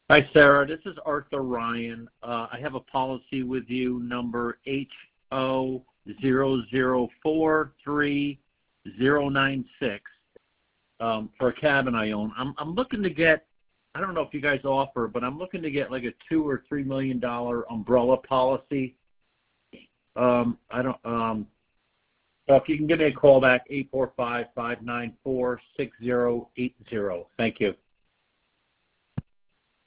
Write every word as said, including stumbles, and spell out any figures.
Hi, Sarah. This is Arthur Ryan. Uh, I have a policy with you, number H O zero zero four three zero nine six, um, for a cabin I own. I'm, I'm looking to get, I don't know if you guys offer, but I'm looking to get like a two or three million dollar umbrella policy. Um, I don't. Um, so if you can give me a call back, eight four five, five nine four, six zero eight zero. Thank you.